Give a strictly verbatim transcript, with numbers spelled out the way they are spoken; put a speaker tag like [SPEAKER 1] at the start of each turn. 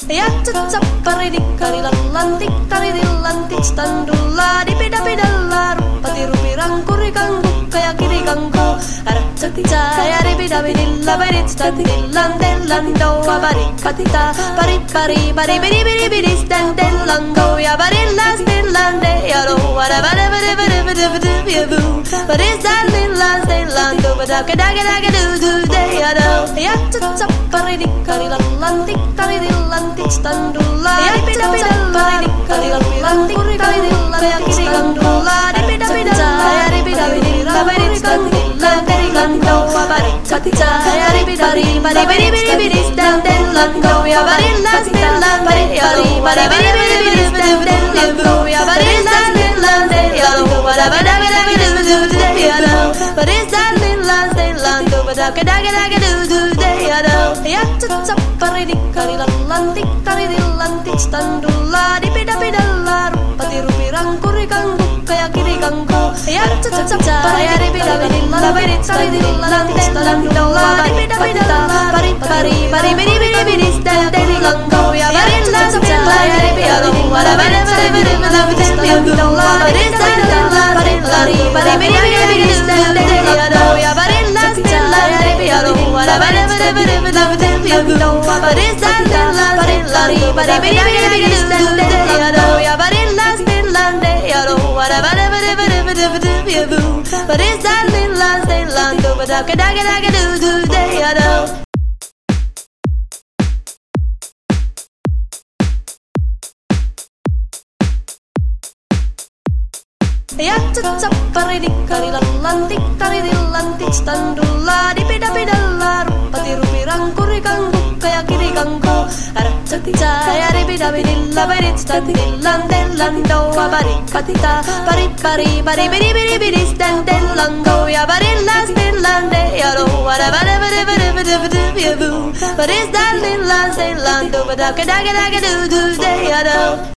[SPEAKER 1] Ya cappari di karilallantik karidillantik standulla di pida-pidalla ruppati rupi rangkuri kanggu kaya kiri kanggu ara caktica ya di pida-pidilla berit standillantellando abari katita pari pari pari biri biri biri standellango ya barilla stillande ya lo wara bara bara bara bara bara ya bu bari standillan stillando bada kada kada kada du de ya do ya cappari di karilallantik karidillantik standulla ya pida-pidalla di karilallantik karidillantik standulla di pida-pidalla ya di pida-pidilla berit standillantellando abari katita ya di pari pari biri biri biri standellango ya barilla stillande ya lo wara bara bara bara standellango ya barilla stillande ya lo wara bara bara bara bara ya do bari standillan stillando bada kada kada kada du de ya do ya cappari di karilallantik karidillantik standulla di pida-pidalla ruppati rupi rangkuri kanggu kaya kiri kanggu ya cappari ya di pida-pidilla berit standillantik standulla di pida-pidalla pari pari pari biri biri biri standellango ya barilla stillande ya lo wara bara bara bara bara standulla berit standilla pari pari pari biri biri biri standellango ya barilla stillande ya lo wara bara bara bara bara standulla berit standilla pari pari pari biri biri biri standellango ya barilla stillande ya lo wara bara bara bara bara bara berit standilla stillando bada kada kada kada du de ya do ya cappari di karilallantik karidillantik standulla di pida-pidalla ruppati rupi rangkuri kanggu kaya kiri kanggu ara caktica ya di pida-pidilla berit standillantellando abari katita pari pari pari biri biri biri standellango ya barilla stillande ya lo wara bara bara bara bara bara ya bu bari standillan stillando bada kada kada kada du de ya do